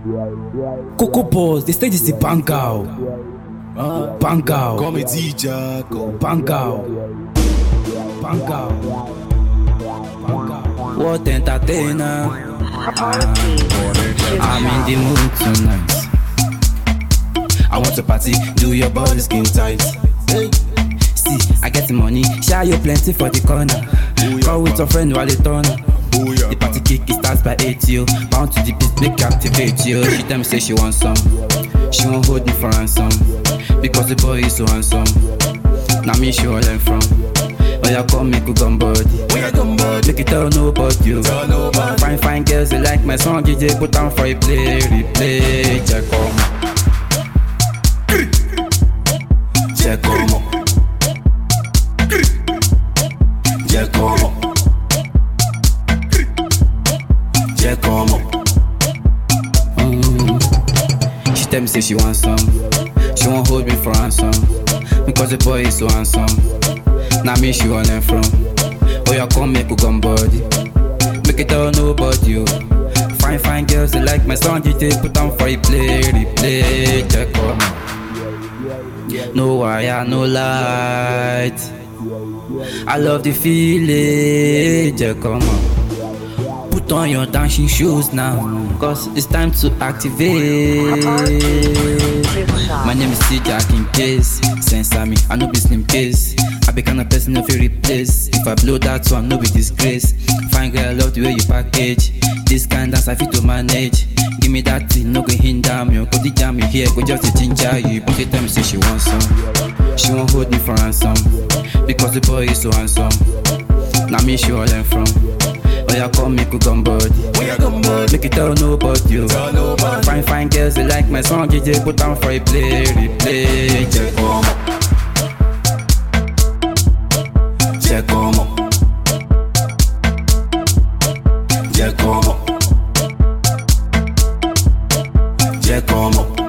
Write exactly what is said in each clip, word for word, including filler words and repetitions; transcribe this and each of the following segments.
Coco Boss, the stage is the Bangao. Uh, Bangao. Come D J, go. Bangao. Bangao. Bangao. What entertainer? I'm in the mood tonight. I want to party, do your body skin tight. Hey. See, I get the money, share you plenty for the corner. Oh, yeah, call with your friend while they turn. Oh, yeah, the party kick it starts by eight yo. Bound to the beat, make activate yo. She tell me say she want some. She won't hold me for ransom because the boy is so handsome. Now me she will learn from. Oh yeah, come make you gum body. Make it tell nobody you. Fine fine girls they like my song. D J put down for a play, replay. Check on. Check on. Check on. Check on. Mm. She tell me say she want some. She won't hold me for ransom because the boy is so handsome. Now me she want learn from. Oh yeah, come make you gum body. Make it tell nobody you. Fine fine girls they like my song. D J put down for a play, replay. Check on. No wire, no light. I love the feeling. Just come on. Put on your dancing shoes now, cause it's time to activate. My name is C Jack in case. Sense me, I know be slim case. I be kind of person of every place. If I blow that one, no be disgrace. Fine girl, I love the way you package. This kind dance I fit to manage. Give me that thing, no go hinder me. Go the jam me here, go just a ginger you. But the time say she want some. She won't hold me for ransom because the boy is so handsome. Now me she will learn from. Oh yeah, come make you gum body. Make it tell nobody you. Fine fine girls they like my song. D J put down for a play, replay. Check on. Check on. Check on. Check on.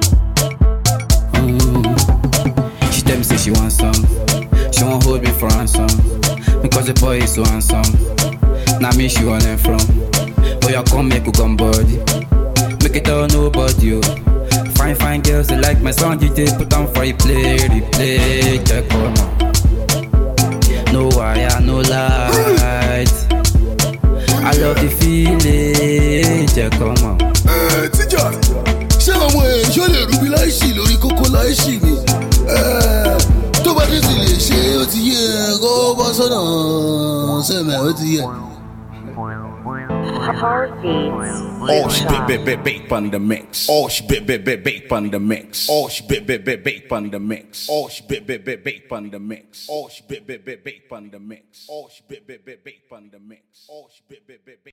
Mm. She tell me say she want some. She won't hold me for ransom because the boy is so handsome. Now me she want learn from. Oh yeah, come make you gum body. Make it tell nobody you. Fine fine girls they like my song. D J put on for a play, replay. Check on. No wire, no light. I love the feeling. Check on. Eh, Tija, ṣé ọmọ ẹ̀ ṣó lè rúbi láìsí lórí kókó láìsí mi? Tó bá dé sì lè ṣe ó ti yé ẹ kó bọ́ sọ́nà sẹ́mẹ̀ ó ti yé. Oh, she bit bit bit bait on the mix. Oh, she bit bit bit bait on the mix. Oh, she bit bit bit bait on the mix. Oh, she bit bit bit bait on the mix. Oh, she bit bit bit bait on the mix. Oh, she bit bit bit bait on the mix. Oh, she bit bit bit bait.